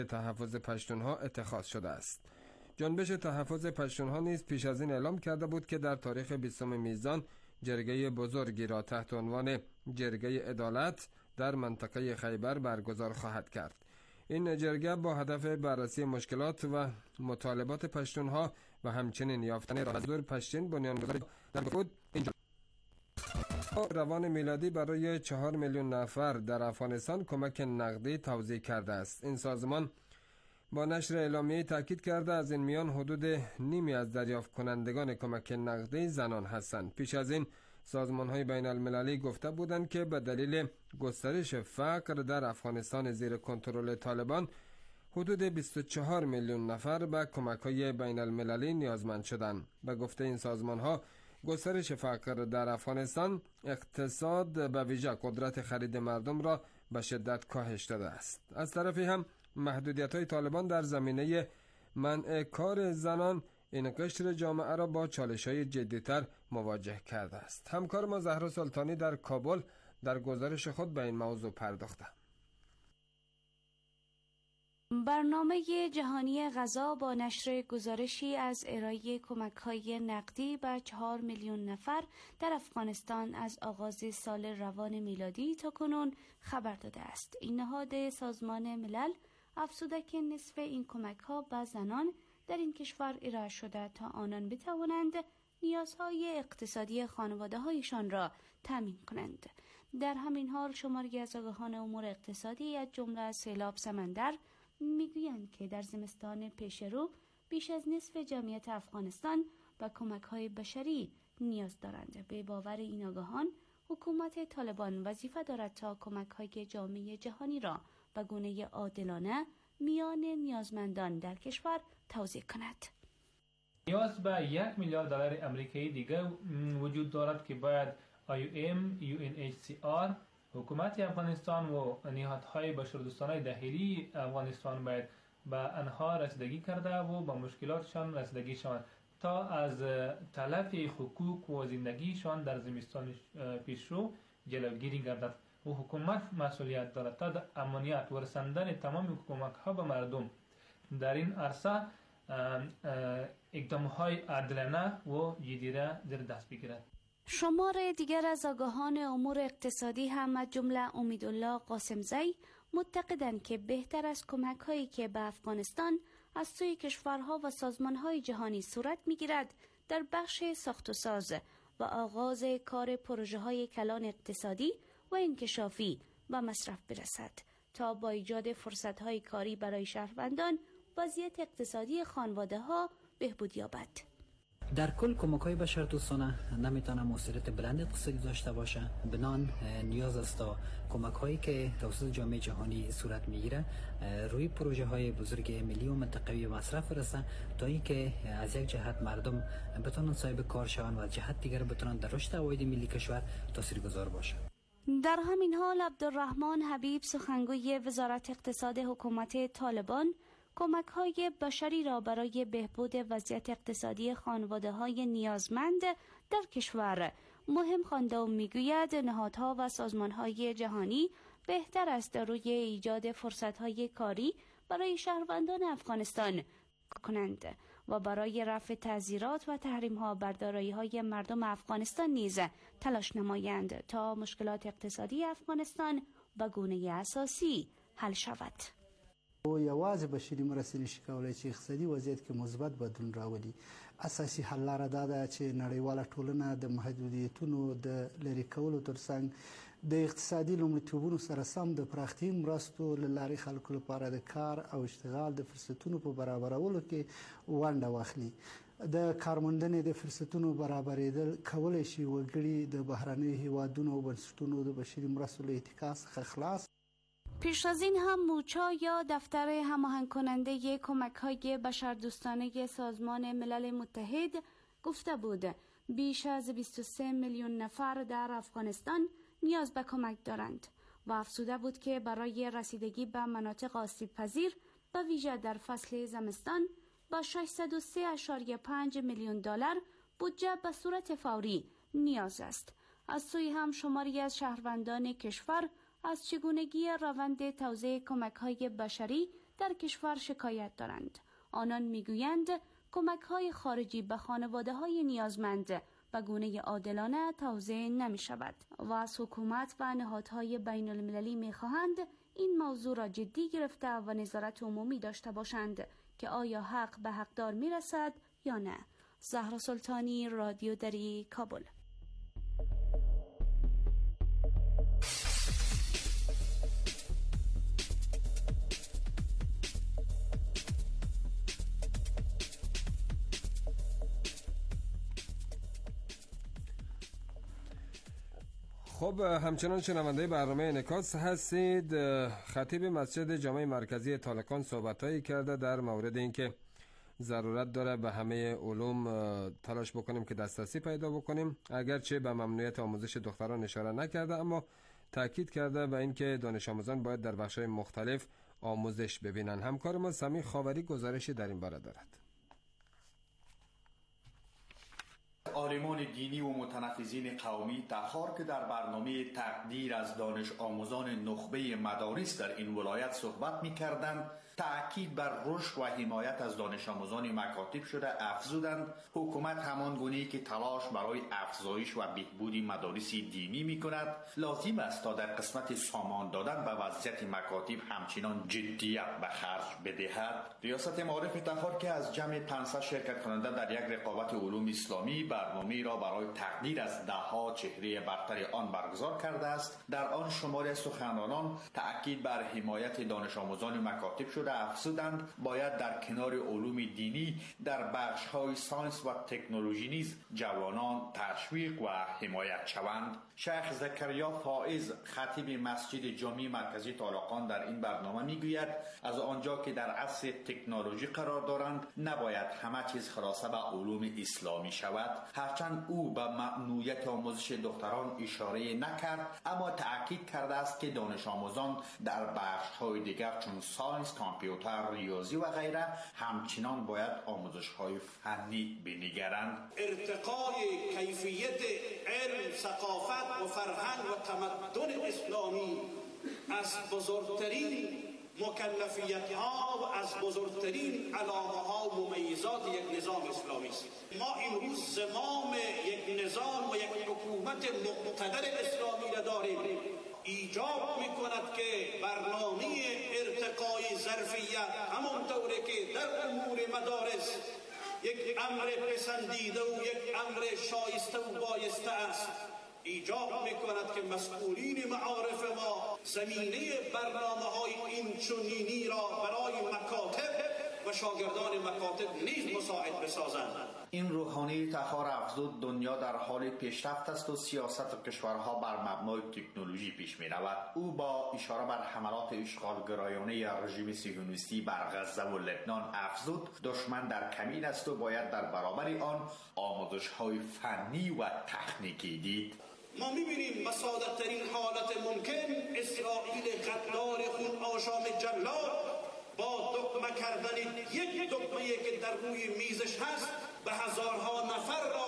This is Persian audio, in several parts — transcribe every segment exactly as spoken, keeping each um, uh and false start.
تحفظ پشتونها اتخاذ شده است. جنبش تحفظ پشتونها نیز پیش از این اعلام کرده بود که در تاریخ بیستم میزان جرگه بزرگی را تحت عنوان جرگه عدالت در منطقه خیبر برگزار خواهد کرد. این جرگه با هدف بررسی مشکلات و مطالبات پشتونها و همچنین یافتن راه حل پشتین بنیانگذاری در بود اینجا روان میلادی برای چهار میلیون نفر در افغانستان کمک نقدی توزیع کرده است. این سازمان با نشر اعلامیه تاکید کرده از این میان حدود نیمی از دریافت کنندگان کمک نقدی زنان هستند. پیش از این سازمان‌های بین المللی گفته بودند که به دلیل گسترش فقر در افغانستان زیر کنترل طالبان حدود بیست و چهار میلیون نفر به کمک‌های بین المللی نیازمند شدند. به گفته این سازمان‌ها گسترش فقر در افغانستان اقتصاد به ویژه قدرت خرید مردم را به شدت کاهش داده است. از طرفی هم محدودیت‌های طالبان در زمینه منع کار زنان این قشر جامعه را با چالش‌های جدی‌تر مواجه کرده است. همکار ما زهرا سلطانی در کابل در گزارش خود به این موضوع پرداخته. برنامه جهانی غذا با نشر گزارشی از ارائه کمک‌های نقدی به چهار میلیون نفر در افغانستان از آغاز سال روان میلادی تا کنون خبر داده است. این نهاد سازمان ملل افزوده که نصف این کمک‌ها به زنان در این کشور ارائه شده تا آنان بتوانند نیازهای اقتصادی خانواده‌هایشان را تامین کنند. در همین حال شماری از آگاهان امور اقتصادی از جمله سیلاب سمندر میگویند که در زمستان پیش رو بیش از نصف جمعیت افغانستان به کمک‌های بشری نیاز دارند. به باور این آگاهان حکومت طالبان وظیفه دارد تا کمک‌های جامعه جهانی را به گونه عادلانه میان نیازمندان در کشور توزیع کند. نیاز به یک میلیارد دلار آمریکایی دیگر وجود دارد که باید آی او ام، یو ان اچ سی آر، حکومت افغانستان و نهادهای بشردوستانه داخلی افغانستان باید به آنها رسیدگی کرده و به مشکلاتشان رسیدگی شوند تا از تلف حقوق و زندگیشان در زمستان پیشرو جلوگیری گردد. و حکومت مسئولیت دارد تا امنیت و رساندن تمام کمک‌ها به مردم در این عرصه اقدام‌های عادلانه و جدی را زیر دست بگیرد. شمار دیگر از آگاهان امور اقتصادی هم از جمله امیدالله قاسمزی معتقدند که بهتر از کمک‌هایی که به افغانستان از سوی کشورها و سازمان‌های جهانی صورت می‌گیرد در بخش ساخت و ساز و آغاز کار پروژه‌های کلان اقتصادی و انکشافی و مصرف برسد تا با ایجاد فرصت‌های کاری برای شهروندان وضعیت اقتصادی خانواده‌ها بهبود یابد. در کل کمک‌های بشردوستانه نمیتونه موثریت بلند اقتصادی داشته باشه. بنان نیاز است تا کمک‌هایی که توسط جامعه جهانی صورت میگیره روی پروژه‌های بزرگ ملی و منطقه‌ای مصرف برسه تا اینکه از یک جهت مردم بتونن صاحب کار شوند و از جهت دیگر بتونن در رشد عواید ملی کشور تاثیرگذار باشه. در همین حال عبدالرحمن حبیب سخنگوی وزارت اقتصاد حکومت طالبان کمک‌های بشری را برای بهبود وضعیت اقتصادی خانواده‌های نیازمند در کشور مهم خوانده و میگوید نهادها و سازمان‌های جهانی بهتر است روی ایجاد فرصت‌های کاری برای شهروندان افغانستان کنند و برای رفع تعزیرات و تحریم‌ها بر دارایی‌های مردم افغانستان نیز تلاش نمایند تا مشکلات اقتصادی افغانستان به گونه اساسی حل شود. او یوازې بشري مرستې نشي کولی چې اقتصادي وضعیت کې مثبت بدلون راولي. اساسي حل لاره دا ده چې نړیواله ټولنه د محدودیتونو د لرې کولو ترڅنګ د اقتصادي لومړیتوبونو سره سم د پراختیایي مرستو له لارې خلکو لپاره د کار او اشتغال د فرصتونو په برابرولو کې ونډه واخلي. د کارموندنې د فرصتونو برابرېدل کولی شي وګړي د بهرنیو هیوادونو او بنسټونو د بشري مرستو له اتکا څخه خلاص. پیش از این هم موچا یا دفتر هماهنگ کننده کمک‌های بشردوستانه سازمان ملل متحد گفته بود بیش از بیست و سه میلیون نفر در افغانستان نیاز به کمک دارند و افزوده بود که برای رسیدگی به مناطق آسیب پذیر به ویژه در فصل زمستان با ششصد و سه ممیز پنج میلیون دلار بودجه به صورت فوری نیاز است. از سوی هم شماری از شهروندان کشور از چگونگی روند توزیع کمک‌های بشری در کشور شکایت دارند. آنان میگویند کمک‌های خارجی به خانواده‌های نیازمند به گونه عادلانه توزیع نمی‌شود و از حکومت و نهادهای بین‌المللی می‌خواهند این موضوع را جدی گرفته و نظارت عمومی داشته باشند که آیا حق به حقدار می‌رسد یا نه. زهرا سلطانی، رادیو دری، کابل. خب همچنان شنونده برنامه انعکاس هستید. خطیب مسجد جامع مرکزی طالقان صحبتایی کرده در مورد اینکه ضرورت داره به همه علوم تلاش بکنیم که دسترسی پیدا بکنیم، اگرچه به ممنوعیت آموزش دختران اشاره نکرده، اما تاکید کرده به اینکه دانش آموزان باید در بخش‌های مختلف آموزش ببینن. همکار ما سمی خاوری گزارشی در این باره دارد. عالمان دینی و متنفذین قومی تخار که در برنامه تقدیر از دانش آموزان نخبه مدارس در این ولایت صحبت می کردند، تأکید بر رشد و حمایت از دانش آموزان مکاتب شده افزودند حکومت همان گونه‌ای که تلاش برای افزایش و بهبود مدارس دینی می کند، لازم است تا در قسمت سامان دادن به وضعیت مکاتب همچنان جدیت به خرج بدهد. ریاست معارف تخار که از جمع پانصد شرکت کننده در یک رقابت علوم اسلامی برنامه را برای تقدیر از دهها چهره برتر آن برگزار کرده است، در آن شمار سخنرانان تأکید بر حمایت دانش آموزان مکاتب شده افزودند باید در کنار علوم دینی در بخش‌های ساینس و تکنولوژی نیز جوانان تشویق و حمایت شوند. شیخ زکریا فائز خطیب مسجد جامع مرکزی طالقان در این برنامه میگوید از آنجا که در عصر تکنولوژی قرار دارند نباید همه چیز خلاصه به علوم اسلامی شود. هرچند او به ممنوعیت آموزش دختران اشاره نکرد، اما تأکید کرده است که دانش آموزان در بخش‌های دیگر چون ساینس، کامپیوتر، ریاضی و غیره همچنان باید آموزش‌های فنی بنگرند. ارتقای کیفیت علم، ثقافت و فرهنگ و تمدن اسلامی از بزرگترین مکلفیت ها و از بزرگترین علامه ها و ممیزات یک نظام اسلامی است. ما امروز زمام یک نظام و یک حکومت مقتدر اسلامی را داریم. ایجاب می کند که برنامه ارتقای ظرفیت همانطوره که در امور مدارس یک امر پسندیده و یک امر شایسته و بایسته است، ایجاب می کند که مسئولین معارف ما زمینه برنامه های این چنینی را برای مکاتب و شاگردان مکاتب نیز مساعد بسازند. این روحانی تخار افزود دنیا در حال پیشرفت است و سیاست کشورها بر مبنای تکنولوژی پیش می رود. او با اشاره بر حملات اشغالگرایانه رژیم صهیونیستی بر غزه و لبنان افزود دشمن در کمین است و باید در برابر آن آموزش‌های فنی و تکنیکی دید. ما می‌بینیم به ساده‌ترین حالت ممکن اسرائیل غدار خون آشام جلاد با دکمه کردن یک دکمه‌ای که در روی میزش هست به هزارها نفر را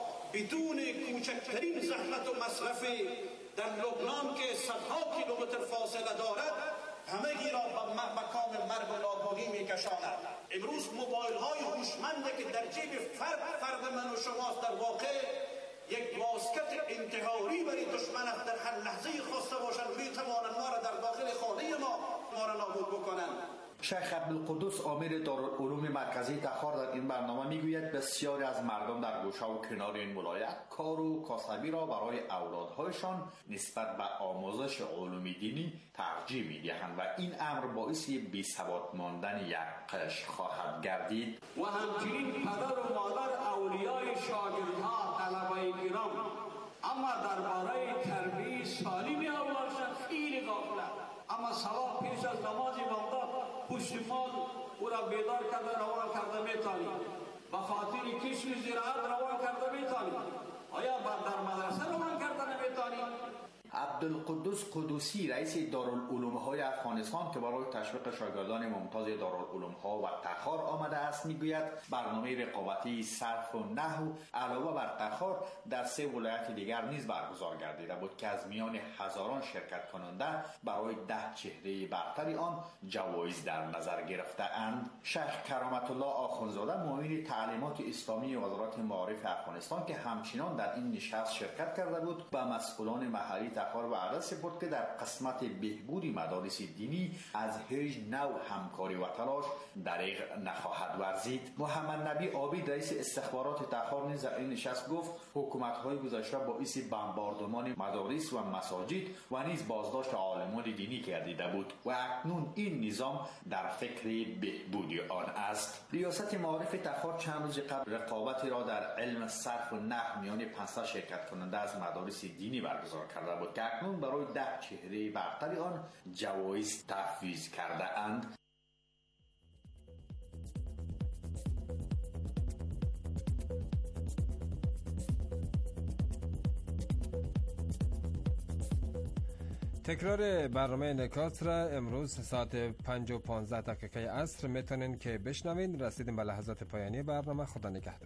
بدون کوچکترین زحمت و مصرف در لبنان که صدها کیلومتر فاصله دارد همگی را به مقام مرگ و نابودی می‌کشاند. امروز موبایل‌های هوشمندی که در جیب فرد فرد من و شماست در واقع یک واسکت انتحاری برای دشمن در هر لحظه خواسته باشند می‌توانند ما را در داخل خانه ما ما را نابود بکنند. شیخ عبدالقدوس امیر دارالعلوم مرکزی تخار در این برنامه میگوید بسیاری از مردم در گوشه و کنار این ولایت کار و کاسبی را برای اولادهایشان نسبت به آموزش علوم دینی ترجیح میدهند و این امر باعث بی‌ثبات ماندن یک قشر خواهد گردید. و همچنین پدر و مادر اولیای شاگردها طلبه کرام اما درباره تربیت سالم اولادشان خیلی غافلند. اما صبح پیش از نماز بامداد پشتیبان او را بیدار کرده روان کرده میتانی، به خاطر کشف زراعت روان کرده میتانی، آیا در مدرسه روان کرده نمیتانی؟ عبدالقدوس قدوسی رئیس دارالعلوم های افغانستان که برای تشویق شاگردان ممتاز دارالعلوم ها و تخار آمده است میگوید برنامه رقابتی صرف و نحو علاوه بر تخار در سه ولایت دیگر نیز برگزار گردیده بود که از میان هزاران شرکت کننده برای ده چهره برتر آن جوایز در نظر گرفته اند. شیخ کرامت الله آخوندزاده معاون تعلیمات اسلامی وزارت معارف افغانستان که همچنان در این نشست شرکت کرده بود و مسئولان محلی تخار و عرض سپرد که در قسمت بهبود مدارس دینی از هیچ نوع همکاری و تلاش دریغ نخواهد ورزید. محمد نبی عابد رئیس استخبارات تخار نیز در این نشست گفت حکومت‌های گذشته باعث بمباردمان مدارس و مساجد و نیز بازداشت عالمان دینی گردیده بود و اکنون این نظام در فکر بهبود آن است. ریاست معارف تخار چند روز قبل رقابتی را در علم صرف و نحو میان پانصد شرکت کننده از مدارس دینی برگزار کرده بود که اکنون برای ده چهره برتر آن جوایز تفویض کرده اند. تکرار برنامه نکات را امروز ساعت پنج و پانزده دقیقه عصر میتونین که بشنوین. رسیدیم به لحظات پایانی برنامه. خدا نگهدار.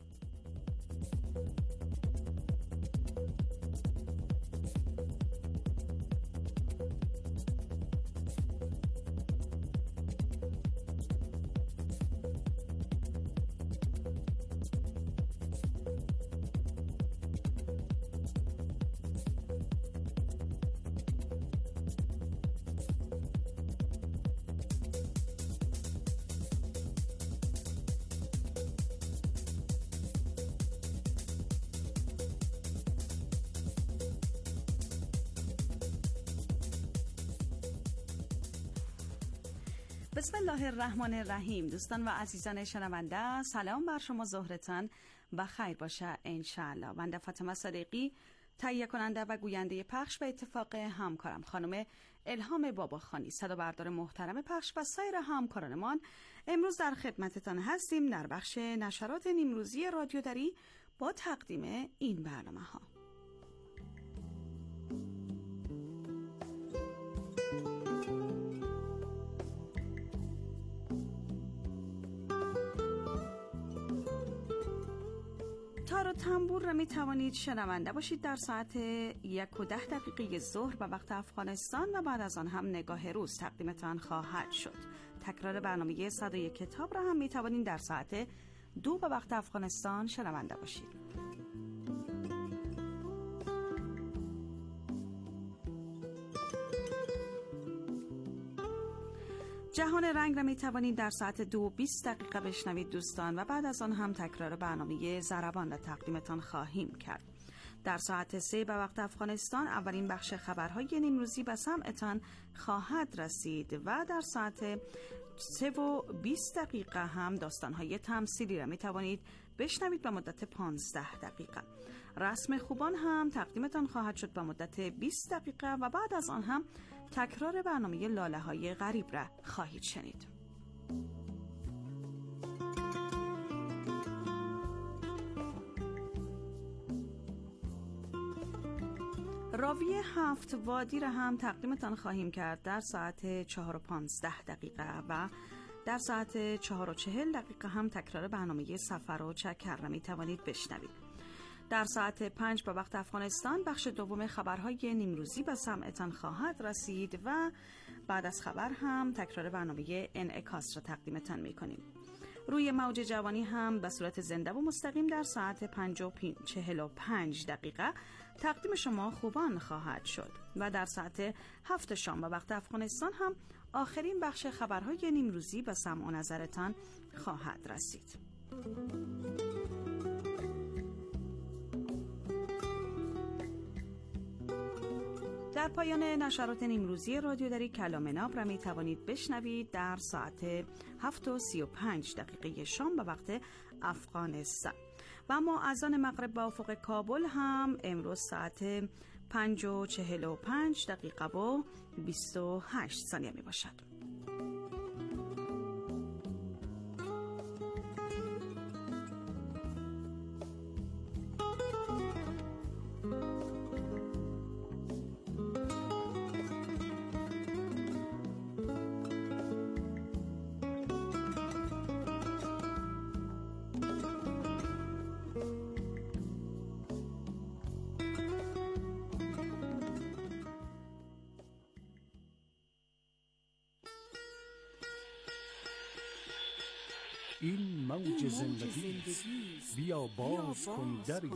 بسم الله الرحمن الرحیم. دوستان و عزیزان شنونده، سلام بر شما، ظهرتان و خیر باشه انشاءالله. بنده فاطمه صدیقی تهیه کننده و گوینده پخش به اتفاق همکارم خانم الهام باباخانی صدا بردار محترم پخش و سایر همکارانمان امروز در خدمتتان هستیم در بخش نشرات نیمروزی رادیو دری با تقدیم این برنامه ها. تار و تنبور را می توانید شنونده باشید در ساعت یک و ده دقیقه ظهر به وقت افغانستان و بعد از آن هم نگاه روز تقدیمتان خواهد شد. تکرار برنامه صد و یک کتاب را هم می توانید در ساعت دو به وقت افغانستان شنونده باشید. جهان رنگ را می توانید در ساعت دو و بیست دقیقه بشنوید دوستان و بعد از آن هم تکرار برنامه ضربان را تقدیمتان خواهیم کرد. در ساعت سه به وقت افغانستان اولین بخش خبرهای نیمروزی به سمعتان خواهد رسید و در ساعت سه و بیست دقیقه هم داستانهای تمثیلی را می توانید بشنوید به مدت پانزده دقیقه. رسم خوبان هم تقدیمتان خواهد شد به مدت بیست دقیقه و بعد از آن هم تکرار برنامه لاله های غریب را خواهید شنید. راوی هفت وادی را هم تقدیمتان خواهیم کرد در ساعت چهار و پانزده دقیقه و در ساعت چهار و چهل دقیقه هم تکرار برنامه سفر و چکر را می توانید بشنوید. در ساعت پنج به وقت افغانستان بخش دوم خبرهای نیمروزی به سمعتان خواهد رسید و بعد از خبر هم تکرار برنامه انعکاس را تقدیمتان می کنیم. روی موج جوانی هم به صورت زنده و مستقیم در ساعت پنج و چهل و پنج دقیقه تقدیم شما خوبان خواهد شد و در ساعت هفت شام به وقت افغانستان هم آخرین بخش خبرهای نیمروزی به سمع و نظرتان خواهد رسید. در پایان نشرات نیمروزی رادیو دری کلام ناب را می توانید بشنوید در ساعت هفت و سی و پنج دقیقه شام به وقت افغانستان و اما اذان مغرب به افق کابل هم امروز ساعت پنج و چهل و پنج دقیقه و بیست و هشت ثانیه می باشد. این موج زندگی است. بیا باز کن دری.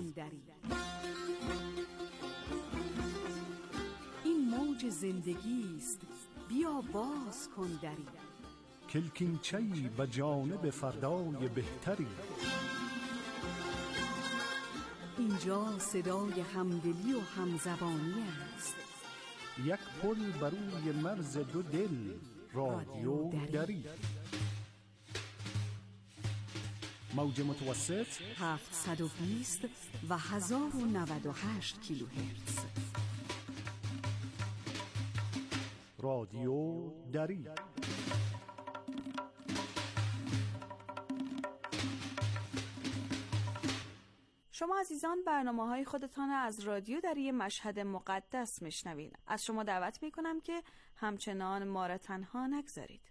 این موج زندگی است. بیا باز کن دری. کلکینچه‌ای به جانب فردای بهتری. اینجا صدای همدلی و همزبانی است. یک پل بر روی مرز دو دل. رادیو دری. موج متوسط هفتصد و بیست و هزار و نود و هشت کیلوهرتز. رادیو دری. شما عزیزان برنامه‌های خودتان از رادیو دری مشهد مقدس میشنوید. از شما دعوت میکنم که همچنان ما را تنها نگذارید.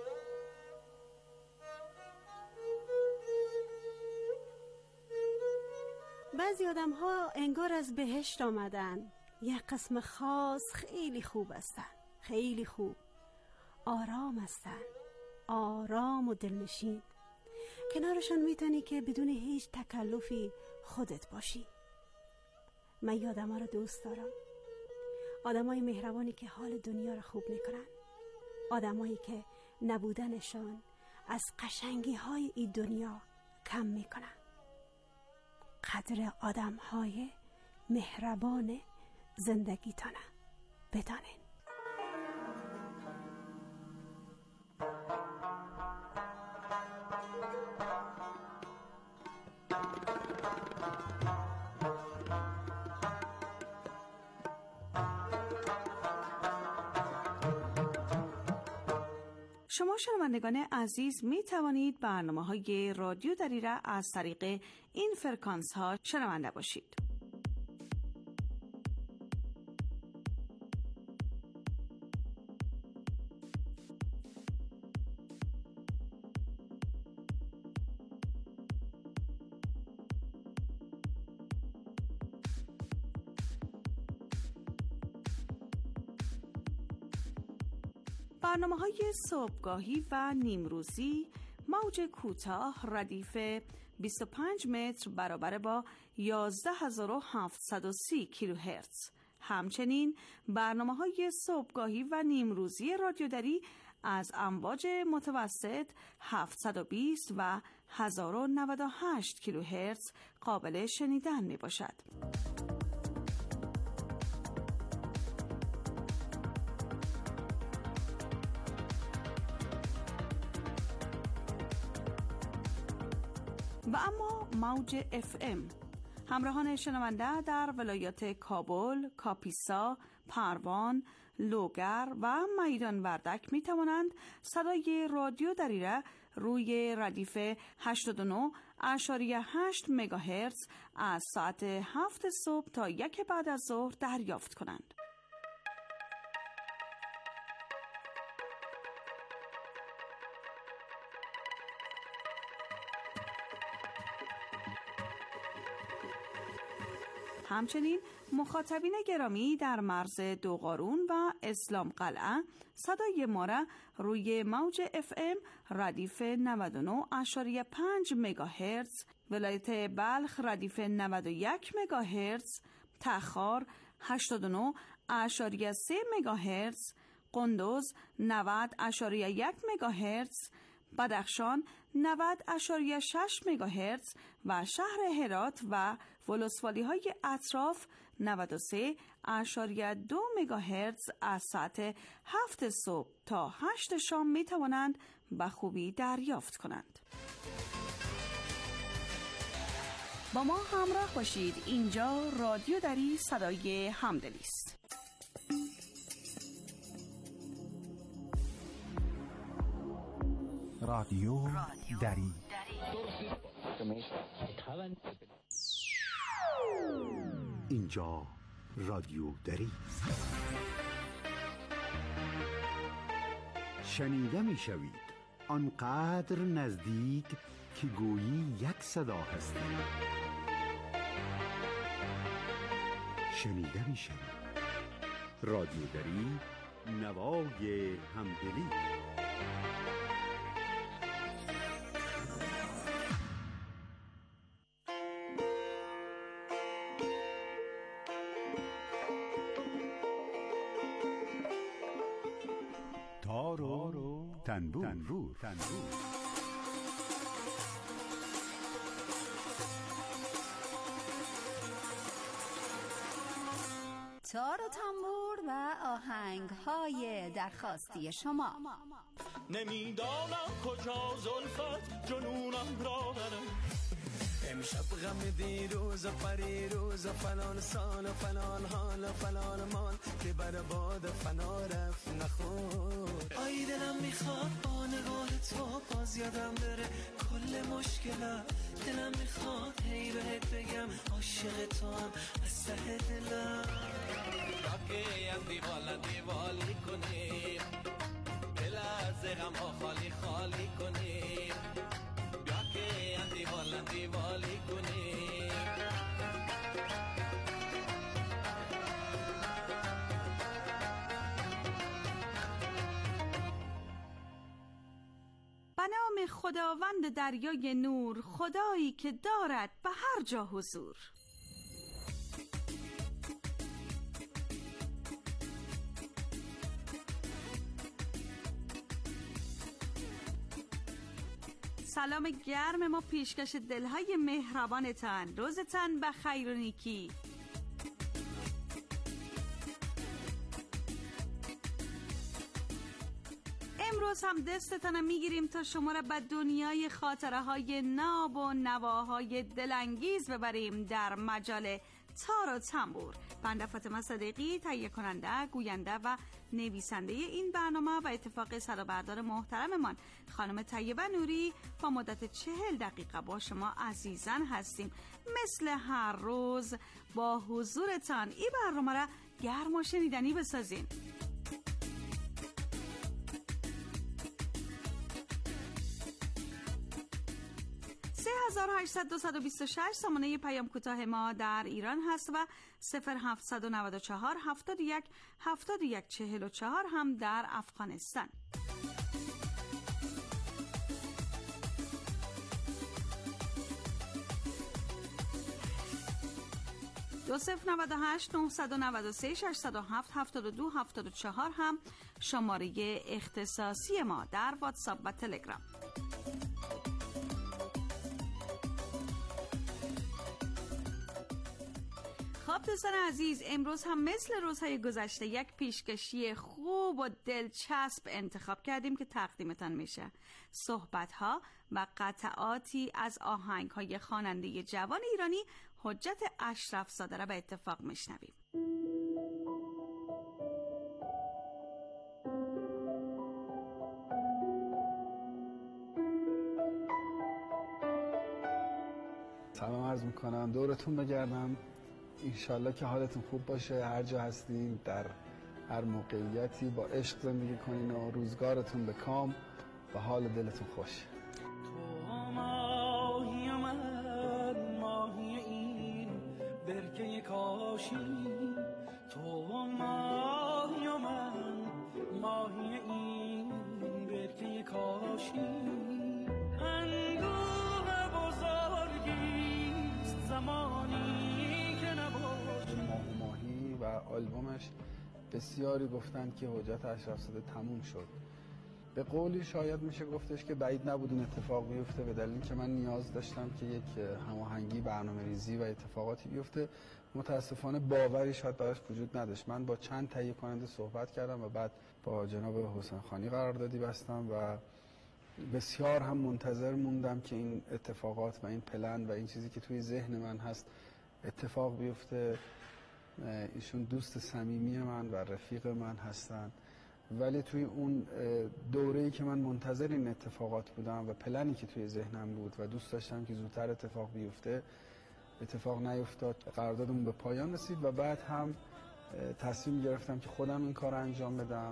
بعضی آدم ها انگار از بهشت آمدن. یک قسم خاص خیلی خوب هستن، خیلی خوب، آرام هستن، آرام و دلنشین. کنارشان میتونی که بدون هیچ تکلفی خودت باشی. من این آدم ها رو دوست دارم. آدم های مهربانی که حال دنیا رو خوب میکنن. آدم هایی که نبودنشان از قشنگی های این دنیا کم میکنن. قدر آدم های مهربان زندگی تانه بدانین. شما شنوندگان عزیز می توانید برنامه های رادیو دری را از طریق این فرکانس ها شنونده باشید. برنامه‌های صبحگاهی و نیمروزی موج کوتاه ردیف بیست و پنج متر برابر با یازده هزار و هفتصد و سی کیلوهرتز. همچنین برنامه‌های صبحگاهی و نیمروزی رادیو دری از امواج متوسط هفتصد و بیست و هزار و نود و هشت کیلوهرتز قابل شنیدن میباشد. و اما موج اف ام. همراهان شنونده در ولایات کابل، کاپیسا، پروان، لوگر و میدان وردک می توانند صدای رادیو دری را روی ردیف هشتاد و نه اشاری هشت مگاهرتز از ساعت هفت صبح تا یک بعد از ظهر دریافت کنند. همچنین مخاطبین گرامی در مرز دوقارون و اسلام قلعه صدای ما را روی موج اف ام ردیف نود و نه اشاری پنج مگاهرتز، ولایت بلخ ردیف نود و یک مگاهرتز، تخار هشتاد و نه اشاری سه مگاهرتز، قندوز نود اشاری یک مگاهرتز، بدخشان نود اشاری شش مگاهرتز و شهر هرات و ولسوالی های اطراف نود و سه اشاری دو مگاهرتز از ساعت هفت صبح تا هشت شام می توانند به خوبی دریافت کنند. با ما همراه باشید. اینجا رادیو دری صدای همدلی است. رادیو دری. اینجا رادیو دری است. شنیده می شوید آنقدر نزدیک که گویی یک صدا هستید. شنیده می شوید رادیو دری، نوای همدلی. تنبور, تنبور. تنبور. تار و تنبور و آهنگ های درخواستی شما. نمیدانم کجا زلفت جنونم را بره، امشب غم دیروز و پریروز و فلان سال و فلان حال و فلان مال که بر باد فنا رفت نخور. آی دلم میخواد با نگاه تو باز یادم بره کل مشکلات، دلم میخواد هی بهت بگم عاشق تو هم از ته دلم. راکه هم دیوالا دیوالی کنیم، دل از غم ها خالی خالی کنیم، راکه هم دیوالا دیوالی کنیم. به نام خداوند دریای نور، خدایی که دارد به هر جا حضور. سلام گرم ما پیشکش دلهای مهربانتان، روزتان به خیر و نیکی. امروز هم دستتان میگیریم تا شما را به دنیای خاطره های ناب و نواهای دلانگیز ببریم در مجال تار و تنبور. بنده فاطمه صدیقی، تهیه کننده، گوینده و نویسنده این برنامه و اتفاق سرابردار محترممان خانم طیبه نوری با مدت چهل دقیقه با شما عزیزان هستیم. مثل هر روز با حضورتان این برنامه را گرم و شنیدنی بسازین. سه هزار و هشتصد و بیست و شش سامانه پیام کوتاه ما در ایران هست و صفر هفتصد و نود و چهار هفتاد و یک هفتاد و یک چهل و چهار هم در افغانستان. دو صفر نود و هشت نهصد و نود و سه ششصد و هفت هفتاد و دو هفتاد و چهار هم شماره اختصاصی ما در واتساپ و تلگرام. خب دوستان عزیز، امروز هم مثل روزهای گذشته یک پیشکشی خوب و دلچسب انتخاب کردیم که تقدیمتان میشه. صحبت‌ها و قطعاتی از آهنگ‌های خواننده جوان ایرانی حجت اشرف زاده را به اتفاق میشنویم. سلام عرض میکنم، دورتون بگردم. انشالله که حالتون خوب باشه، هر جا هستین در هر موقعیتی با عشق زندگی کنین و روزگارتون به کام و حال دلتون خوش. تو ماهی من ماهی این برکه کاشی، تو ماهی من ماهی این برکه کاشی. اندوه بزرگیست زمانی و آلبومش بسیاری گفتند که حجت اشرف زاده تموم شد. به قولی شاید میشه گفتش که بعید نبود این اتفاق بیفته، به دلیل که من نیاز داشتم که یک هماهنگی برنامه‌ریزی و اتفاقاتی بیفته. متاسفانه باوری شاید براش وجود نداشت. من با چند تهیه کننده صحبت کردم و بعد با جناب حسین خانی قراردادی بستم و بسیار هم منتظر موندم که این اتفاقات و این پلن و این چیزی که توی ذهن من هست اتفاق بیفته. ایشون دوست صمیمی من و رفیق من هستن، ولی توی اون دوره‌ای که من منتظر این اتفاقات بودم و پلنی که توی ذهنم بود و دوست داشتم که زودتر اتفاق بیفته، اتفاق نیفتاد. قراردادمون به پایان رسید و بعد هم تصمیم گرفتم که خودم این کار انجام بدم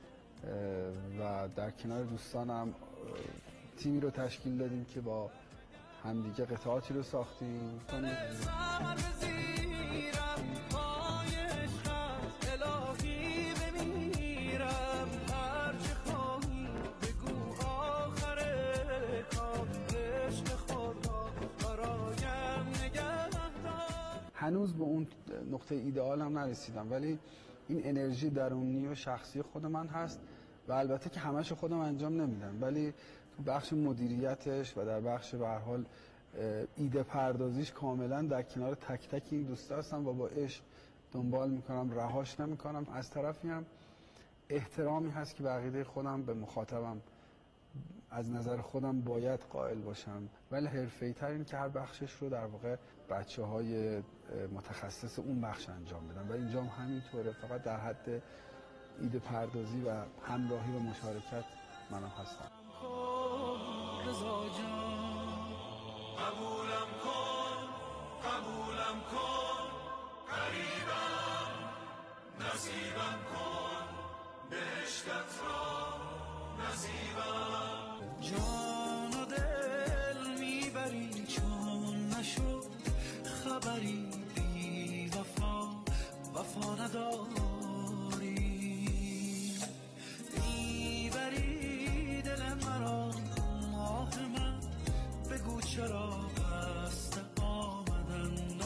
و در کنار دوستانم تیمی رو تشکیل دادیم که با همدیگه قطعاتی رو ساختیم. هنوز به اون نقطه ایدئال هم نرسیدم، ولی این انرژی درونی و شخصی خود من هست و و البته که همه‌شو خودم انجام نمیدم، ولی تو بخش مدیریتش و در بخش به هر حال ایده پردازیش کاملا در کنار تک تک این دوستا هستم و با عشق دنبال میکنم، رهاش نمیکنم. از طرفی هم احترامی هست که به عقیده خودم به مخاطبم از نظر خودم باید قائل باشم، ولی حرفه‌ای تر این که هر بخشش رو در واقع بچه‌های متخصص اون بخش انجام بدن و اینجا هم همینطوره، فقط در حد ایده پردازی و همراهی و مشارکت منم هستم. قبولم کن قبولم کن قریبم نصیبم کن بهشتت را نصیبم. جان و دل میبری چون نشد خبری بی وفا وفا نداری، میبری دل مرا ماه من بگو چرا قصد آمدن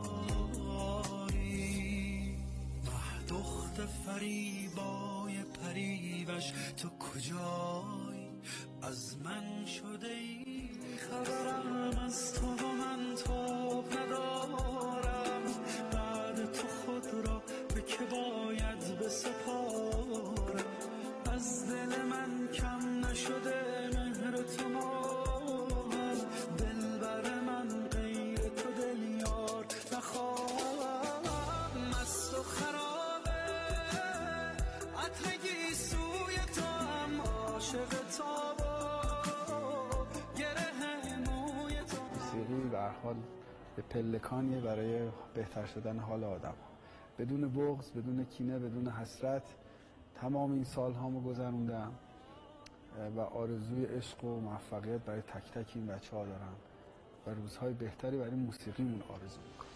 نداری. مه دخت فریبای پریوش تو کجای از من شده ای خبرم از تو و من تو ندارم. بعد تو خود را به که باید بسپارم، از دل من کم نشده مهر تو ماهم. دل بر من غیر تو دل یار نخواهم. مست و خرابه عطرگی سوی تو هم عاشق تابا گره موی تو. موسیقی به هر حال به پلکانیه برای بهتر شدن حال آدم، بدون بغض، بدون کینه، بدون حسرت تمام این سال هامو گذروندم و آرزوی عشق و موفقیت برای تک تک این بچه ها دارم و روزهای بهتری برای موسیقیمون آرزو میکنم.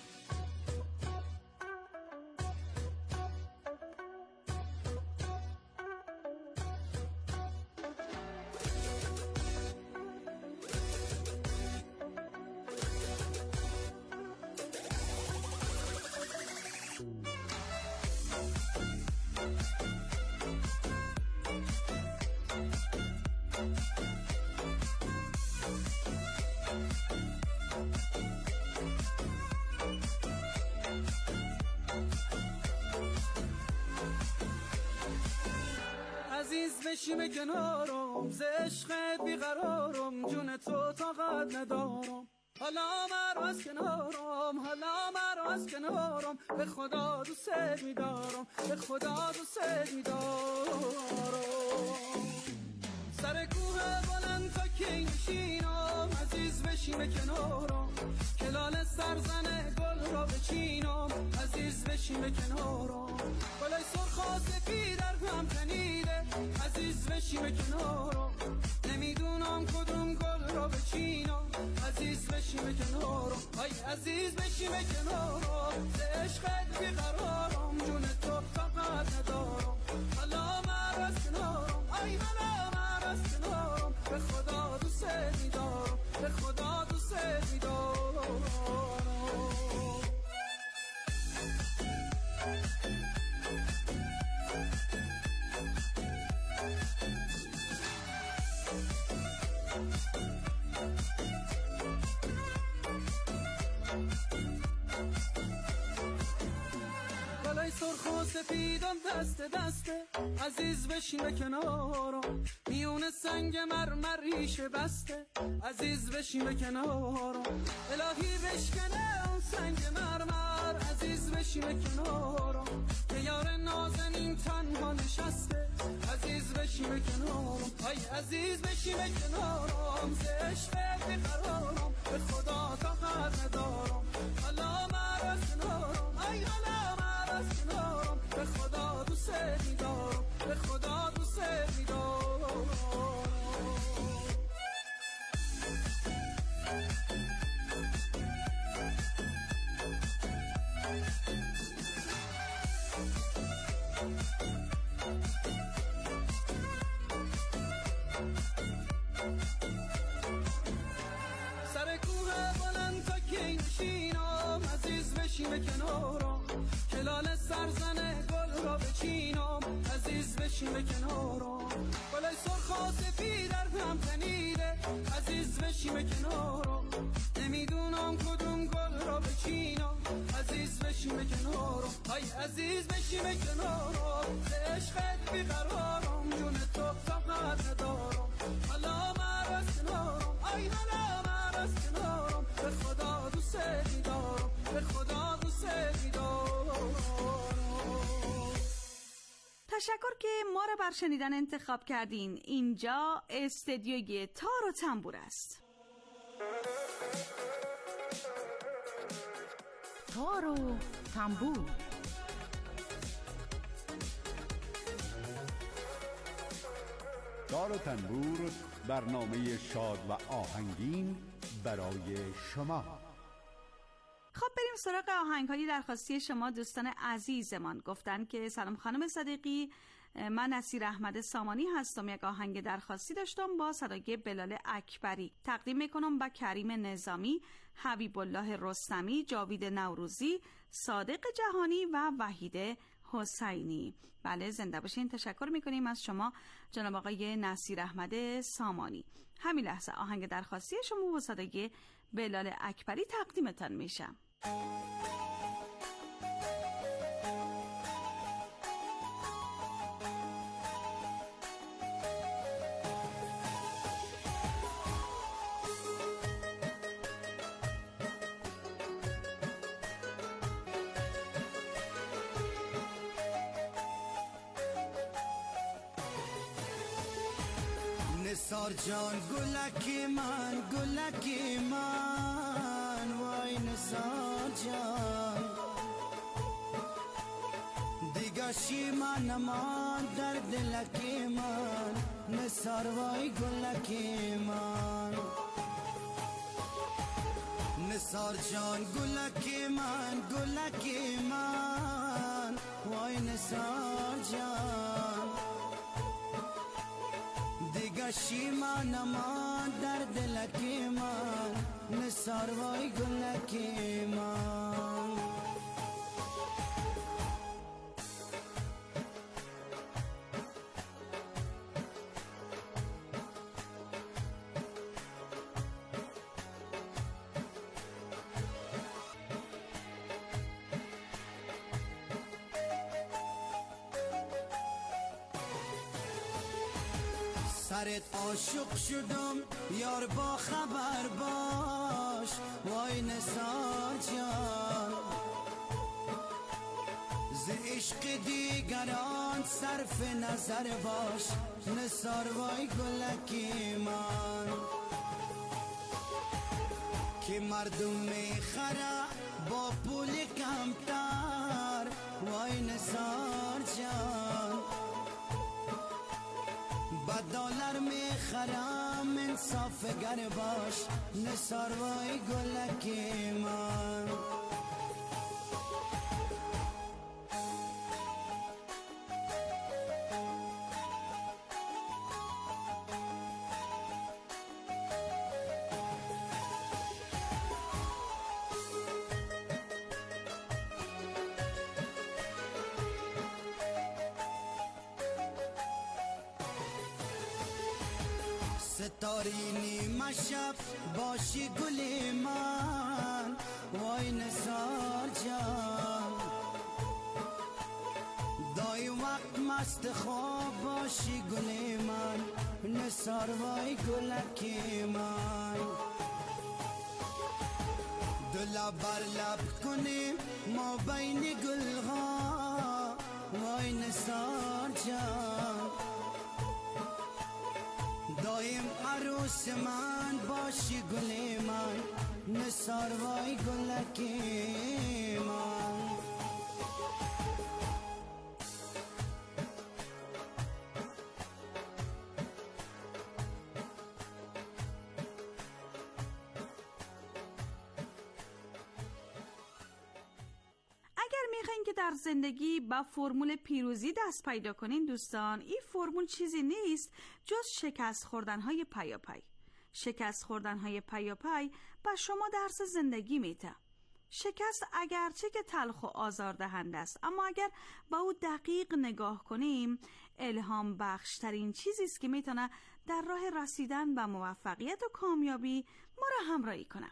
عزیز بشیم کنارم ز عشقت بیقرارم، جون تو طاقت ندارم. حالا مرا از کنارم حالا مرا از کنارم، به خدا دوست میدارم به خدا دوست میدارم. سر کوه بلند تا کی نشینم، عزیز بشیم کنارم کلال سرزن گل را بچینم. عزیز بشیم کنارم گلای سرخ و سفید در هم تنیده، عزیز بشیم کنارم نمیدونم کدوم گل را بچینم. عزیز بشیم کنارم آی عزیز بشیم کنارم، ز عشقت بیقرارم جون تو طاقت ندارم. حالا مرا از کنارم آی حالا مرا از کنارم، به خدا دوست میدارم به خدا دوست میدارم. گلای سرخ و سفیدم دست دسته، عزیز بشین کنارم میون سنگ مرمر ریشه بسته. عزیز بشین کنارم الهی بشکنه اون سنگ مرمر. عزیز بشین کنارم که یار نازنین تنها نشسته. عزیز بشین کنارم آی عزیز بشین کنارم، ز عشقت بیقرارم به خدا طاقت ندارم. حالا مرا از کنارم آی حالا مرا از کنارم، به خدا دوست میدارم به خدا دوست میدارم. سر کوه بلند تا کی نشینم، عزیز بشیم کنارم کلال سرزن گل گل را بچینم عزیز بشین به کنارم گلای سرخ و سفید هم تنیده عزیز بشین به کنارم نمیدونم کدوم گل را بچینم عزیز بشین به کنارم های عزیز بشین به کنارم به عشقت بیقرارم جون تو طاقت ندارم حالا من از کنارم ای حالا من از کنارم به خدا دوست دارم به خدا دوست دارم. تشکر که ما را بر شنیدن انتخاب کردین. اینجا استدیوی تار و تنبور است. تار و تنبور. تار و تنبور، برنامه شاد و آهنگین برای شما. خب بریم سراغ آهنگ‌های درخواستی شما دوستان عزیزمان. گفتن که سلام خانم صدیقی، من نصیر احمد سامانی هستم. یک آهنگ درخواستی داشتم با صدای بلال اکبری تقدیم میکنم با کریم نظامی، حبیب الله رستمی، جاوید نوروزی، صادق جهانی و وحید حسینی. بله زنده باشین. تشکر میکنیم از شما جناب آقای نصیر احمد سامانی. همین لحظه آهنگ درخواستی شما با صدای بلال اکبری تقدیمتان میشم. نثار جان گلکی من گلکی من وای نثار جان دیگه شیما نمان در دلکی من نثار وای گلکی من نثار جان گلکی من گلکی من وای نثار جان دیگه شیما نمان در دلکی من نثار وای گلکی من سرت عاشق شدم یار با خبر باش وای نثار جان ز عشق دیگران صرف نظر باش نثار وای گلکی من که مردم میخره با پول کمتر وای نثار جان با دلار میخرم انصاف گر باش نثار وای گلکی من ستاری نیمه شب باشی گل من وای نثار جان دای وقت مست خواب باشی گل من نثار وای گلکی من دل بر لب کنیم ما بین گلها وای نثار جان دایم عروس من باشی گل من نثار وای گلکی من میخواین که در زندگی با فرمول پیروزی دست پیدا کنین دوستان، این فرمول چیزی نیست جز شکست خوردنهای پیاپی. شکست خوردنهای پیاپی با شما درس زندگی میده. شکست اگرچه که تلخ و آزاردهنده است، اما اگر با او دقیق نگاه کنیم الهام بخشترین چیزی است که میتونه در راه رسیدن به موفقیت و کامیابی ما را همراهی کنه.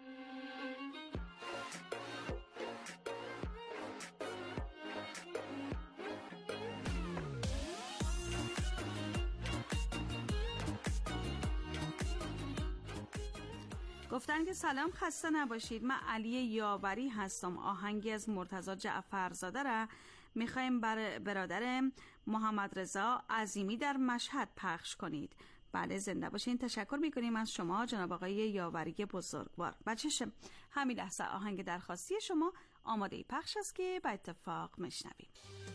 گفتن که سلام، خسته نباشید، من علی یاوری هستم. آهنگی از مرتضی جعفرزاده را میخوایم بر برادر محمد رضا عظیمی در مشهد پخش کنید. بله، زنده باشین. تشکر میکنیم از شما جناب آقای یاوری بزرگوار. بچه همین لحظه آهنگ درخواستی شما آماده پخش است که با اتفاق میشنویم.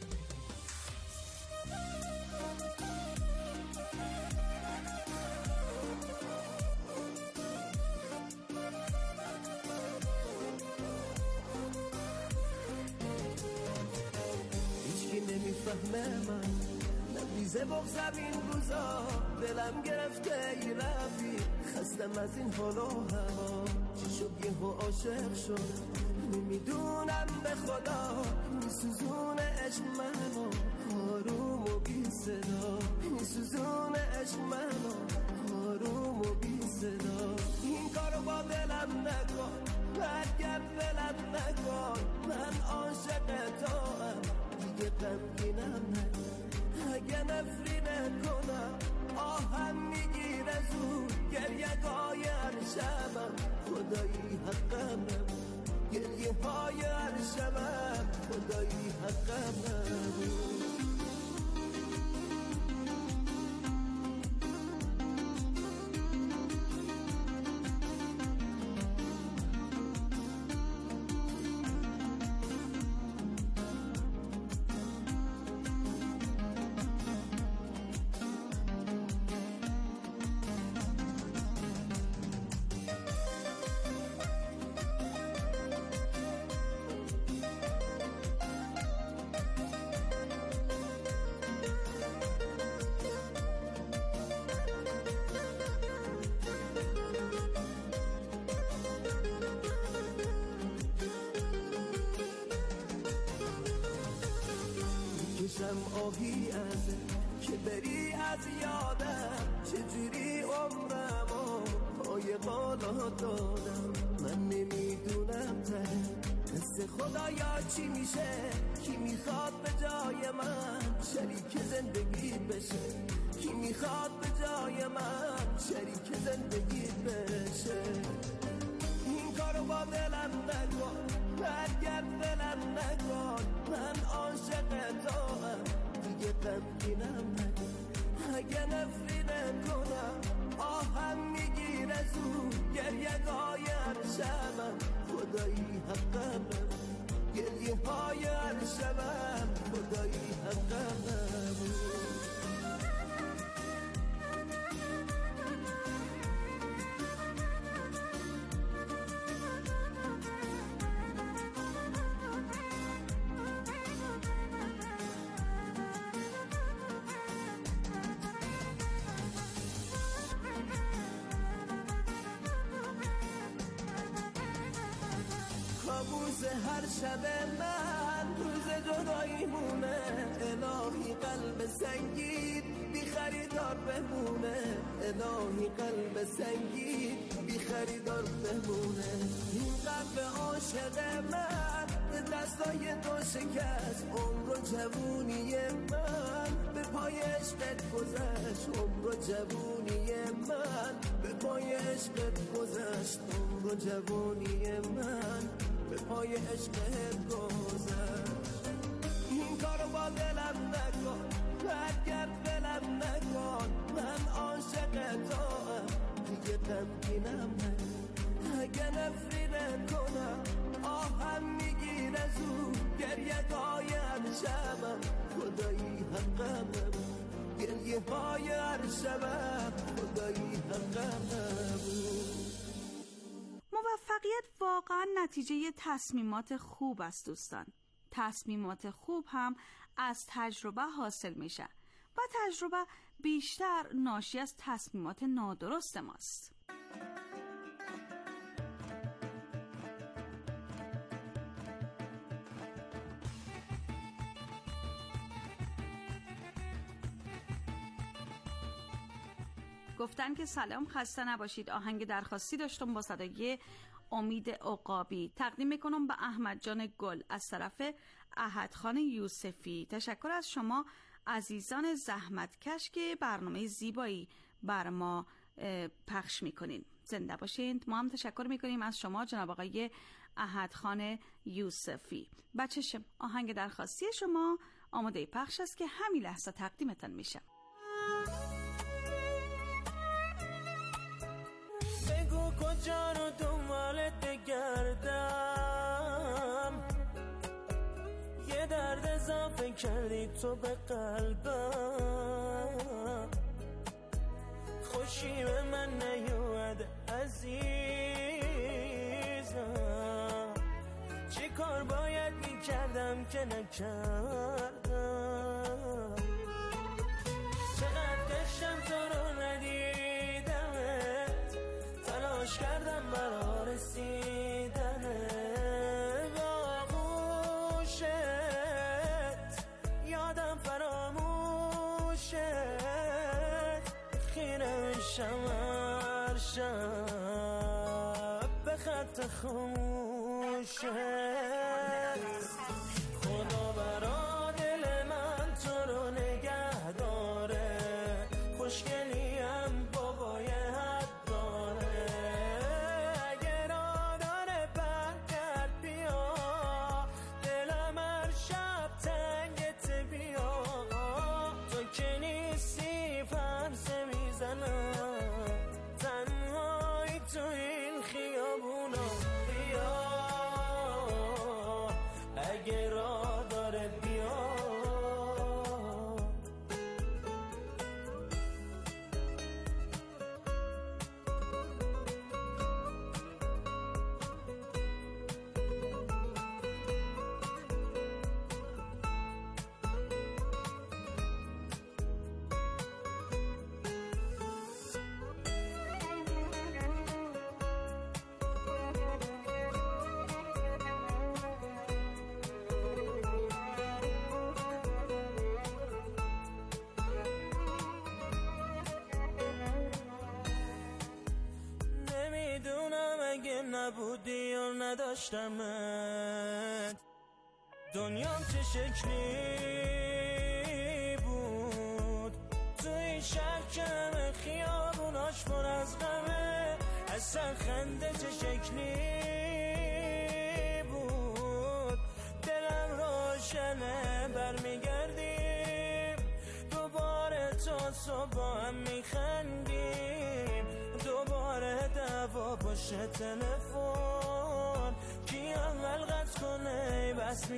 نمیفهمه من نبیزه بغزم این روزا، دلم گرفته ای رفی، خستم از این حال و هوا، چی شد یه ها عاشق شد نمیدونم به خدا، میسوزون عشق منو آروم و بی صدا، میسوزون عشق منو آروم و بی صدا. این کارو با دلم نکن، برگرد دلم نکن، من عاشق تو هم دیگه غمگینم نکن، اگه نفری نکنم آهم میگیره زود، گریه های هر شبم خدایی حقم نبود، گریه های هر شبم خدایی حقم نبود. آهی ازه که بری از یادم، چجوری عمرمو پای بالا دادم، من نمیدونم ته دست خدایا چی میشه، کی میخواد به جای من شریک زندگی بشه، کی میخواد به جای من شریک زندگی بشه. این کارو با دلم نکن، برگرد دلم نکن، من عاشق تو هم دیگه غمگینم نکن، اگه نفری نکنم آهم میگیره زود، گریه های هر شبم خدایی حقم نبود، گریه های هر شبم خدایی حقم نبود. کابوس هر شب من روز جدایی مونه، الهی قلب سنگین بی خریدار بمونه، الهی قلب سنگین بی خریدار بمونه. این قلب عاشق من به دستای تو شکست، عمر و جوونی من به پای عشقت گذشت، عمر و جوونی من به پای عشقت گذشت، عمر و جوونی من به پای عشقت گذشت. این کارو با دلم نکن، برگرد دلم نکن، من عاشق تو هم دیگه غمگینم نکن، اگه نفری نکنم آهم میگیره زود، گریه های هر شبم خدایی حقم نبود، گریه های هر شبم خدایی حقم نبود. موفقیت واقعا نتیجه تصمیمات خوب است دوستان. تصمیمات خوب هم از تجربه حاصل میشه و تجربه بیشتر ناشی از تصمیمات نادرست ماست. گفتن که سلام، خسته نباشید. آهنگ درخواستی داشتم با صدای امید عقابی. تقدیم میکنم به احمد جان گل از طرف احدخان یوسفی. تشکر از شما عزیزان زحمتکش که برنامه زیبایی بر ما پخش میکنین. زنده باشین. ما هم تشکر میکنیم از شما جناب آقای احدخان یوسفی. بچشم آهنگ درخواستی شما آماده پخش است که همین لحظه تقدیمتان میشه. بگو کجا رو دنبالت بگردم، یه درد اضافه کردی تو به قلبم، خوشی به من نیومد عزیزم، چی کار باید میکردم که نکردم، چقدر گشتم تو رو ندیدمت، تلاش کردم برا رسیدنه به آغوشت، یادم فراموشت، خیره میشم هر شب به خط خاموشت. خدا برا دل من تو رو نگه داره، خوشگلیم بابای حد داره، اگر آداره برگرد بیا، دلم هر شب تنگت بیا، تو که نیستی پرسه میزنم تنهایی تو این خیابونا، بیا اگر آداره بیا. نمیدونم اگه نبودی و نداشتمت دنیام چه شکلی بود، تو این شهر که همه خیابوناش پر از غمه، اصلا خنده چه شکلی بود، دلم روشنه برمیگردیم دوباره تا صبح با هم میخندیم، دوباره دعوا باشه تلفن کی اول قطع کنه بس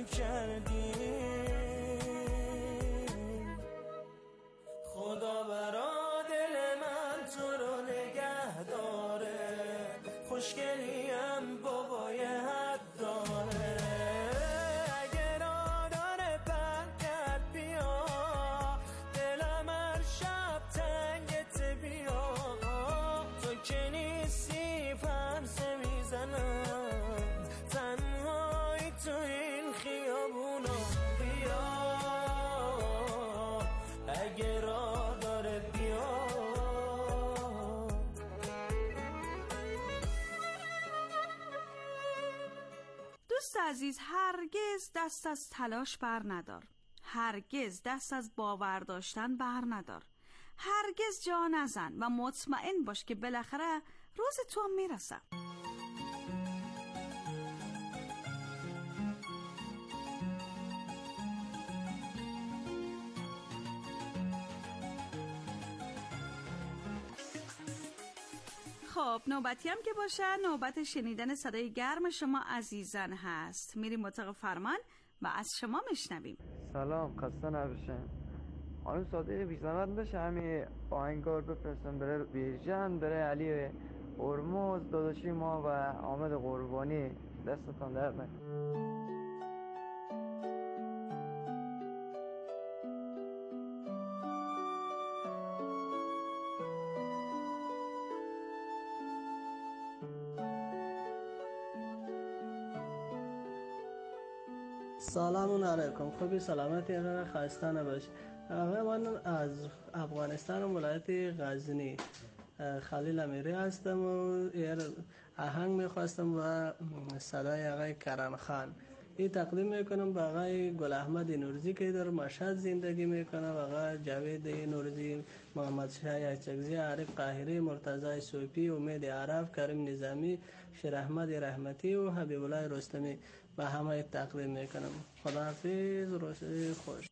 میکردیم. خدا برا دل من تو رو نگه داره، خوشگلیم بابای حد داره، اگر آداره برگرد بیا، دلم هر شب تنگت بیا، تو که نیستی پرسه میزنم تنهایی تو این خیابونا، بیا اگر آداره بیا. دوست عزیز، هرگز دست از تلاش بر ندار، هرگز دست از باور داشتن بر ندار، هرگز جا نزن و مطمئن باش که بالاخره روز تو هم میرسه. خب نوبتی هم که باشه، نوبت شنیدن صدای گرم شما عزیزان هست. میریم اتاق فرمان و از شما میشنویم. سلام، خسته نباشین. خانم صادقی بی زحمت بشه همین آهنگار بفرستن بره بیرجن، بره علی هرمز داداشی ما و آمد قربانی، دستتان درد نکنه. سلام علیکم، خوبی سلامتی خسته نباش. من از افغانستان ولایت غزنی خلیل امیری هستم و آهنگ میخواستم و صدای آقای کرن خان این تقدیم میکنم به آقای گل احمد نورزی که در مشهد زندگی میکنه و آقای جاوید نورزی، محمد شاه اچکزی، عارف قاهری، مرتضی صوفی، امید عرف، کریم نظامی، شیر احمد رحمتی و حبیب الله رستمی به همه تقدیم میکنم. خداحافظ، روز خوش.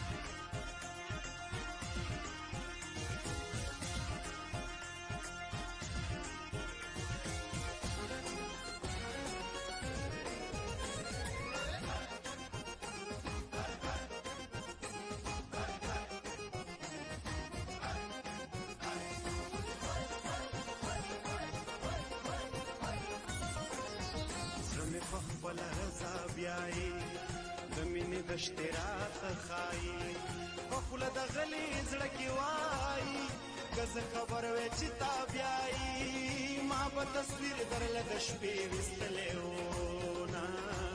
اشتراط خای خپل د غلی زړه کی وای کز خبر و چې تا بیاي ما په تصویر درل د شپې وستلو نا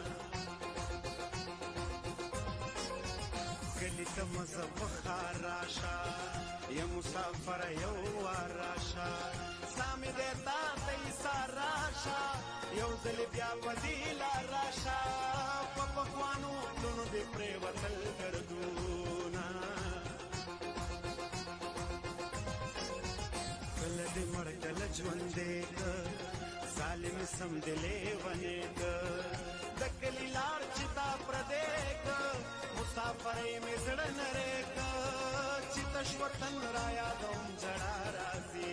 کلی ته مزه بخار راشا یا مسافر یو راشا سامي د تا ته ساراشا یو ځل بیا ودی لا راشا په پخوانو دونو دې پرې وتل ګرځونا کله دې مړ کله ژوندې ظالم سم دلې ونې د کلی لار چې تا پردې مسافرې مې زړه نرې چې تش وطن را یادوم جړا راځي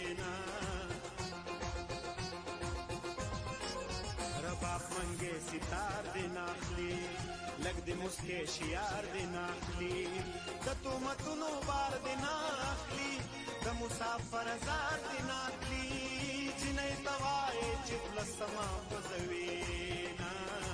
باپ منگے ستار دے ناخلی لگ دے مسکے شیار دے ناخلی دا تو متنو بار دے ناخلی دا مسافر ازار دے ناخلی جنہی توائے چپل سما بزوینا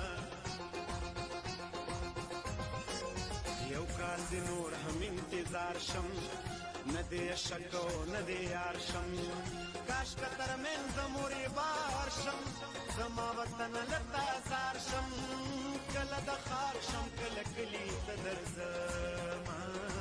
یو کال دے نور ہم انتظار شم ندے شکو ندے یار شم کاش کتر من زموری بار شم زما وطن لتا زار شم کله د خار شم کله کلی ته درځم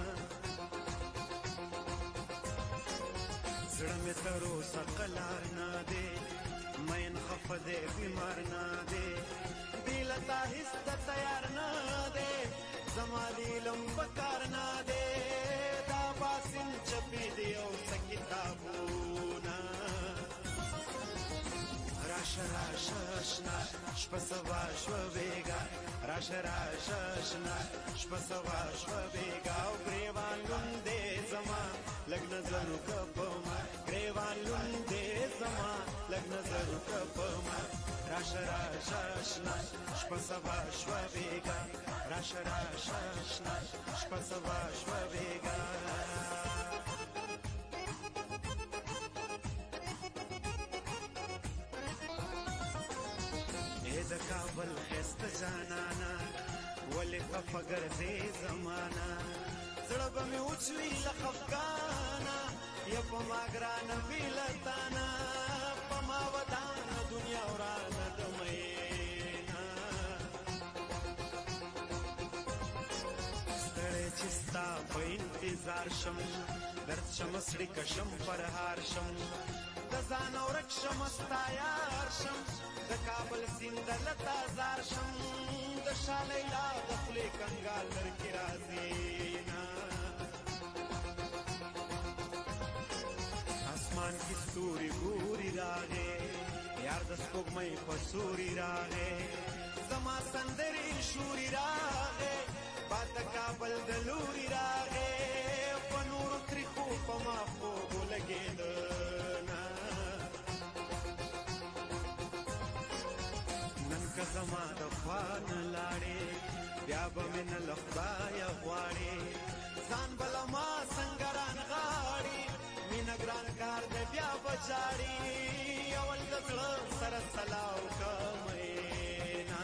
زړه مې تر اوسه قلار نه دی مین خفه دی بیمار نه دی دل ته هیڅ د تیار نه دی زما دلم پکار نه دی دا باسم چپی دی او څه کتابونه راشه راشه اشنا شپه سوا شوه بیگا راشه راشه اشنا شپه سوا شوه بیگا او گریوان لونده زما لگ نظرو کپما گریوان لونده زما لگ نظرو کپما راشه راشه اشنا شپه سوا شوه بیگا راشه راشه اشنا شپه سوا شوه بیگا د کابل خسته جانانا ولې خفه ګرځې زمانہ زړه به مې وچوي له خفګانه یا په ما ګرانه بیلتانه په ما ودانه دنیا ورانه د مینا ستړی چې ستا په انتظار شم درد شم سړي کشم پرهار شم د ځان ورک شم ستا یار شم د کابل سیند لتا زار شم د شالیلا د خلی کنګال لرکی رازینا اسمان کی ستوری ګوري راغې یار د سپوږمۍ په سوري راغې زما سندري شوري راغې باد کابل د لوري راغې په نور تریخو په ما خوب لګېدنا زما د خوان لاړې بیا به مې نه له خدایه غواړې ځان بله ما څنګه رانغاړې مینه ګران کار دی بیا به جاړې اول د زړه سره سلا وکړه مینا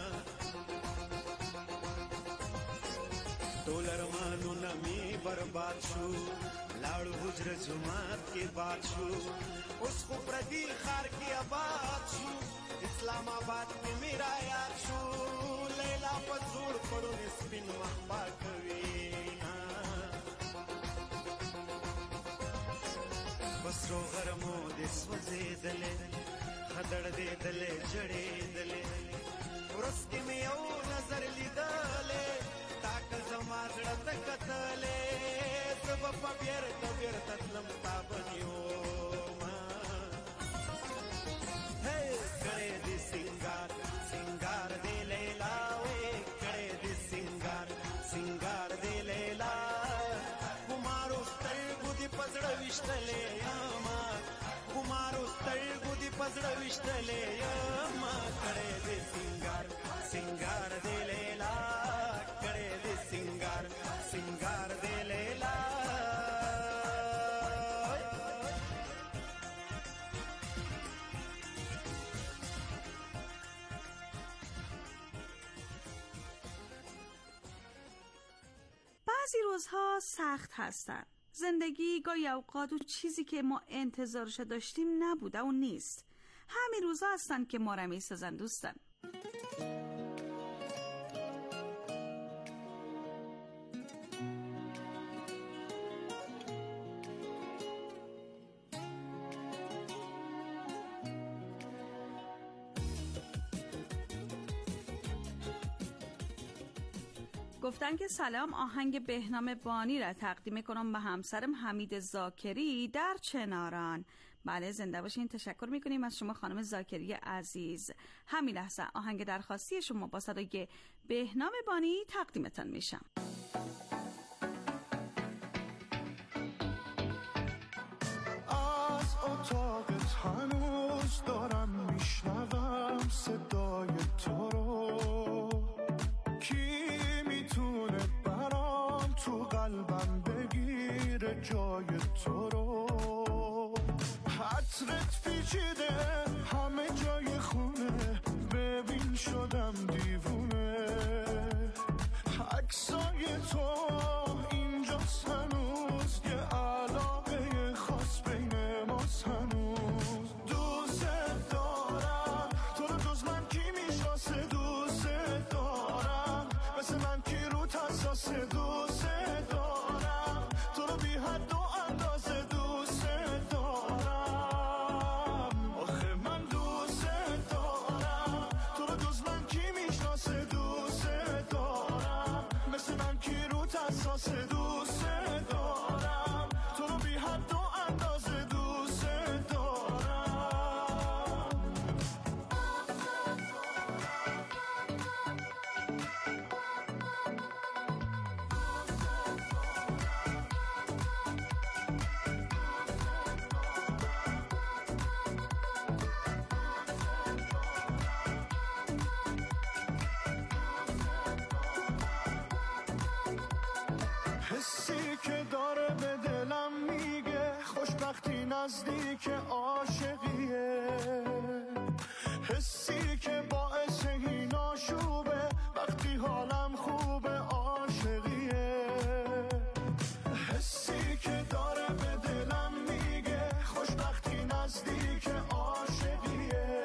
ټول ارمانونه مې برباد شو لاړو حجره جومات کې باد شو اوس خو پردي ښار کې آباد شو اسلام آباد کې میرا یاد شو لیلا په زور پړو سپین مخ پاکوي بس غرمو دې سوځېدلې خدړ دې دلې جړېدلې ورځ کې مې یو نظر لیدلې تاک زما زړه ته کتلې زه به په بیرته بیرته تلم تا به نیومه هی کړی دې سینګار سینګار دې لیلا وې کړی دې سینګار سینګار دې لیلا ګمارو سترګو دې په زړه ویشتلې یما ګمارو سترګو دې په زړه ویشتلې یما کړی دې سینګار سینګار دې لیلا کړی دې سینګار سینګار دې لیلا بعضی روزها سخت هستن. زندگی گاهی اوقات و چیزی که ما انتظارش داشتیم نبوده و نیست. همین روزها هستن که ما را میسازن دوستان. گفتن که سلام، آهنگ بهنام بانی را تقدیم کنم به همسرم حمید زاکری در چناران. بله زنده باشین. تشکر میکنیم از شما خانم زاکری عزیز. همین لحظه آهنگ درخواستی شما با صدای بهنام بانی تقدیمتان میشم. از اتاقت هنوز دارم میشنوم صدای تو رو، کی میتونه برام تو قلبم بگیره جای تو رو، عطرت پیچیده همه جای خونه، ببین شدم دیوونه، عکسای تو اینجاست هنوز، یه علاقه خاص بین ماست هنوز، دوست دارم تو رو جز من کی میشناسه، دوست دارم مثل من کی رو تساسه، دوست دارم تو رو بی حد و اندازه، دوست دارم آخه من دوست دارم تو رو جز من کی میشناسه، دوست دارم مثل من کی رو تساسه، دوست دارم تو رو بی حد و اندازه، دوست دارم. حسی که داره به دلم میگه خوشبختی نزدیک عاشقیه، حسی که باعث این آشوبه وقتی حالم خوبه عاشقیه، حسی که داره به دلم میگه خوشبختی نزدیک عاشقیه،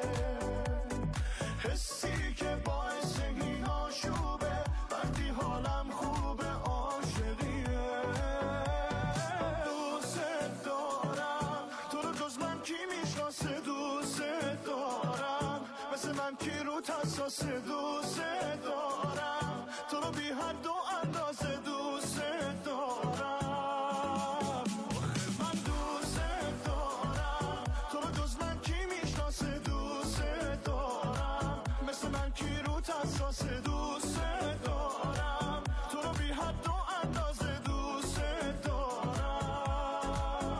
حسی که باعث این آشوبه وقتی حالم خوبه عاشقیه، دوست دارم تو رو جز من کی میشناسه، دوست دارم مثل من کی رو تساسه، دوست دارم تو رو بی حد و اندازه، دوست دارم آخه من دوست دارم تو رو جز من کی میشناسه، دوست دارم مثل من کی رو تساسه، دوست دارم تو رو بی حد و اندازه، دوست دارم.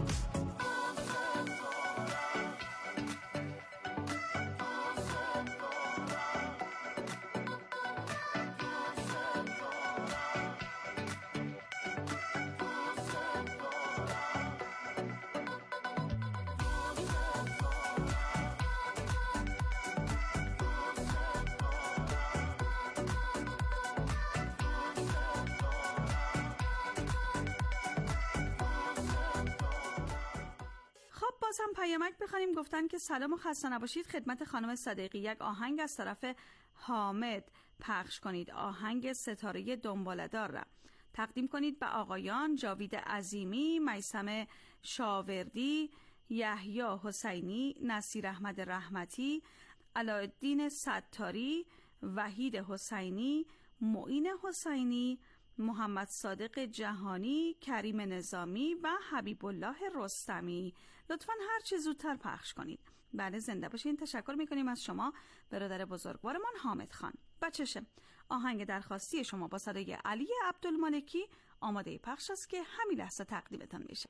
باز هم پیامک بخوانیم. گفتن که سلام و خسته نباشید خدمت خانم صدیقی، یک آهنگ از طرف حامد پخش کنید، آهنگ ستاره دنباله‌دار را. تقدیم کنید به آقایان جاوید عظیمی، میثم شاوردی، یحیی حسینی، نصیر احمد رحمتی، علاءالدین ستاری، وحید حسینی، معین حسینی، محمد صادق جهانی، کریم نظامی و حبیب الله رستمی. لطفاً هر چه زودتر پخش کنید. بله، زنده باشین. تشکر میکنیم از شما برادر بزرگوارمان حامد خان. بچشه آهنگ درخواستی شما با صدای علی عبدالمالکی آماده پخش است که همین لحظه تقدیمتان میشه.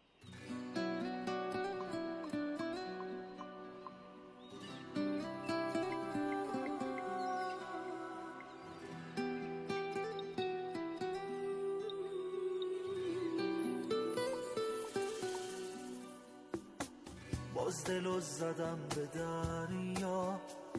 باز دلو زدم به دریا،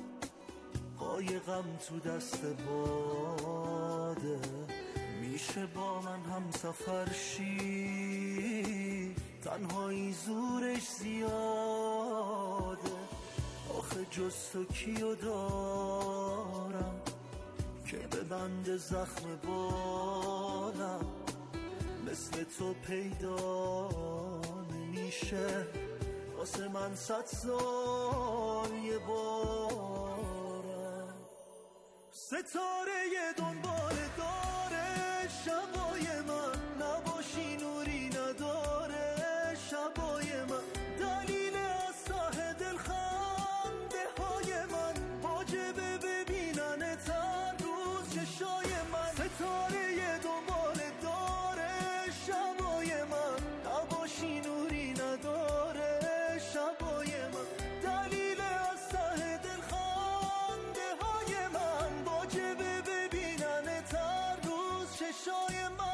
قایقم تو دست باده، میشه با من هم سفر شی، تنهایی زورش زیاده، آخه جز تو کیو دارم که به بند زخم بالم، مثل تو پیدا نمیشه واسه من صد سال یه بارم. ستاره یه دنبال داره شبای من، نباشی نوری نداره شبای من، دلیل از ته دل خنده های من، واجبه ببینن تر روز چشای من. ستاره یه دنبال داره شبای من، نباشی نوری نداره شبای من، دلیل از ته دل خنده های من، واجبه ببینن تر روز چشای من.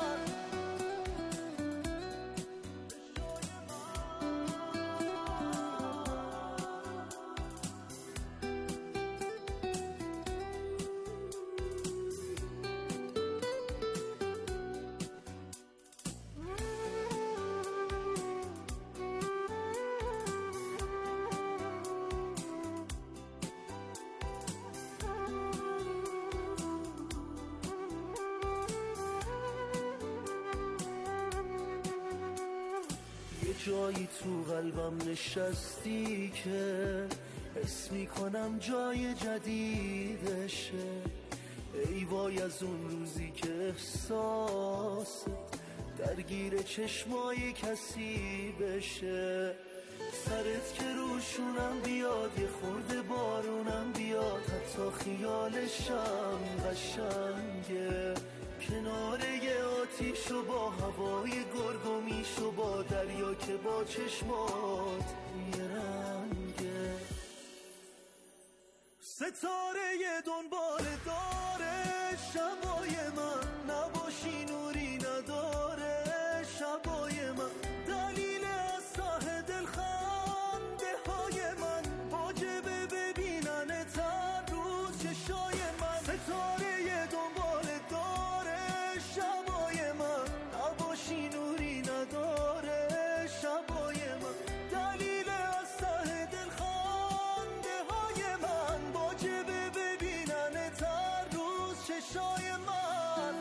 جایی تو قلبم نشستی که حس میکنم جای جدیدشه، ای وای از اون روزی که احساست درگیر چشمای کسی بشه، سرت که روشونم بیاد یه خورده بارونم بیاد، حتی خیالشم قشنگه، کنار یه آتیش و با هوای گرگومیش و با دریا که با چشمات یه رنگه. ستاره یه دنبال داره شبای من، نباشی نوری نداره شبای من، دلیل از ته دل خنده های من، واجبه ببینن تر روز چشای من. ستاره یه دنبال داره شبای من، نباشی نوری نداره شبای من، دلیل از ته دل خنده های من، واجبه ببینن تر روز چشای من.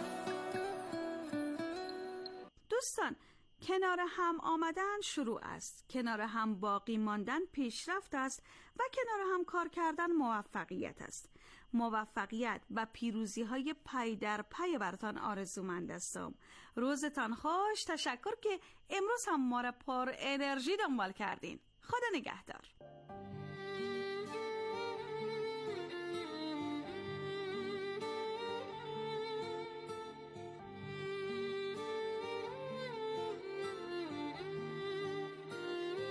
دوستان، کنار هم آمدن شروع است، کنار هم باقی ماندن پیشرفت است و کنار هم کار کردن موفقیت است. موفقیت و پیروزی های پی در پی براتان آرزومند هستم. روزتان خوش. تشکر که امروز هم ما را پر انرژی دنبال کردین. خدا نگهدار.